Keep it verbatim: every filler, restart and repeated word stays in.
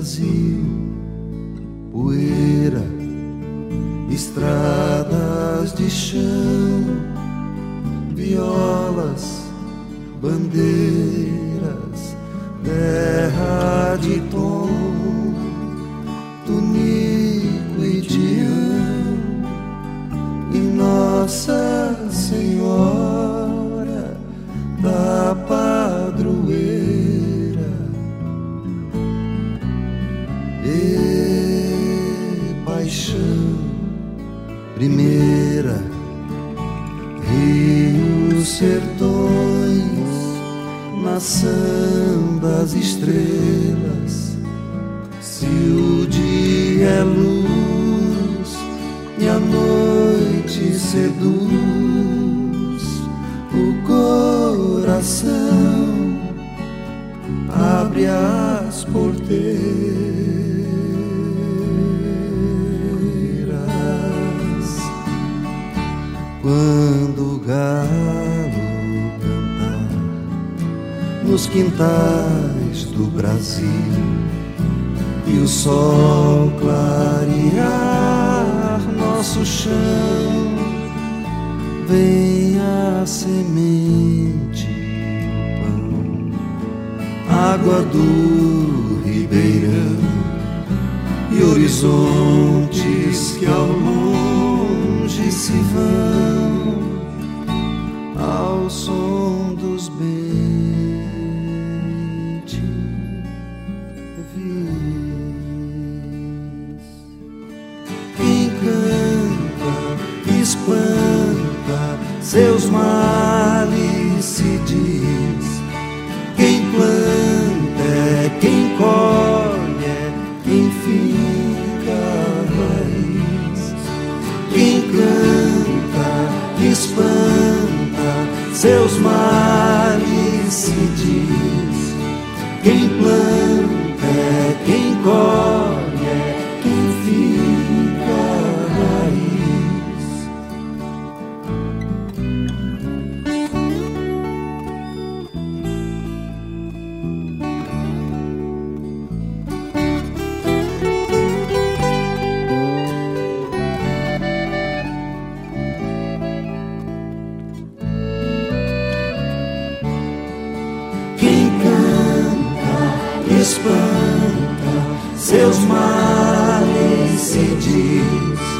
Brasil, poeira, estradas de chão, violas, bandeiras, terra de tom, tunico e tião, e Nossa Senhora da Padroeira. E paixão primeira, rios, sertões, nação das estrelas. Se o dia é luz e a noite seduz o coração, abre as porteiras. Quando o galo cantar nos quintais do Brasil e o sol clarear nosso chão, vem a semente, o pão, água do ribeirão e horizontes que ao longe se vão ao som dos bem-te-vis. Quem canta, espanta seus males, se diz. Quem planta é quem colhe, é quem fica raiz. Quem canta, espanta seus males, se diz. Quem planta é quem colhe, é quem fica raiz. Quem canta, espanta seus males, se diz.